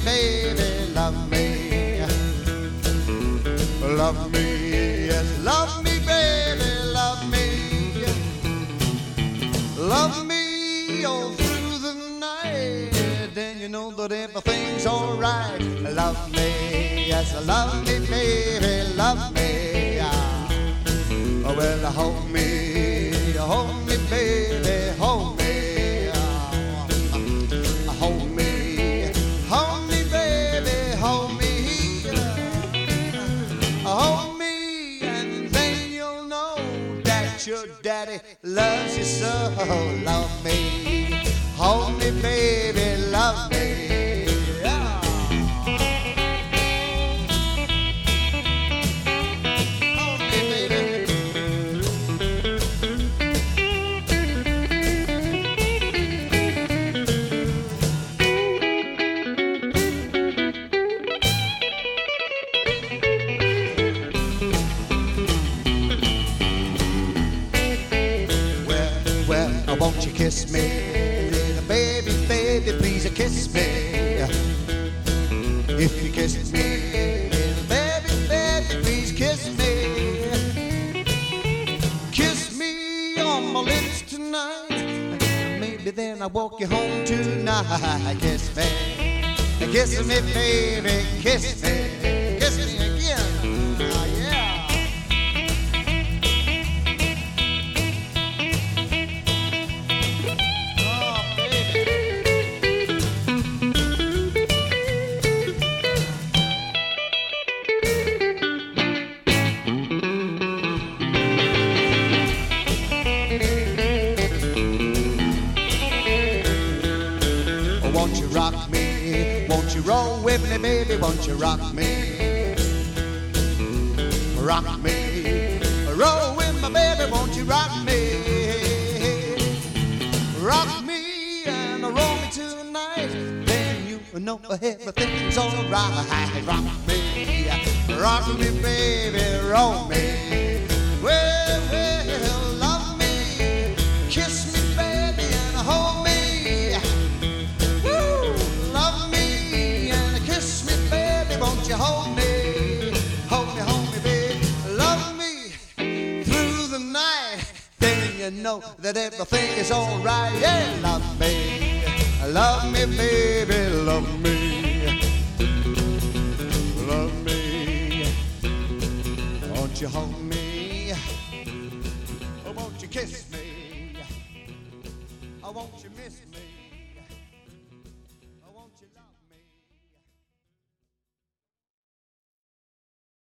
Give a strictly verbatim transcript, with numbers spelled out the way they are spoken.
baby, love me. Love me, yes, love me, baby, love me. Love me all through the night, then you know that everything's alright. Love me, yes, love me, baby, love me. Oh, well, hold me, hold me, baby, hold me. Hold me, hold me, baby, hold me. Hold me, and then you'll know that your daddy loves you so. Love me, hold me, baby, love me. Yeah. Hold me, baby. Well, won't you kiss me, little baby, baby, please kiss me. If you kiss me, little baby, baby, please kiss me. Kiss me on my lips tonight, maybe then I'll walk you home tonight. Kiss me, kiss me, baby, kiss me, kiss me again. Oh, yeah. Won't you rock me? Won't you roll with me, baby? Won't you rock me? Rock me. Roll with my baby, won't you rock me? Rock me and roll me tonight, then you know everything's alright. Rock me, rock me, baby, roll me. Well, well, love me, kiss me, baby, and hold me. Won't you hold me, hold me, hold me, baby, love me through the night, then you know that everything is alright. Yeah, love me, love me, baby, love me, love me. Won't you hold me, or won't you kiss me, or won't you miss me?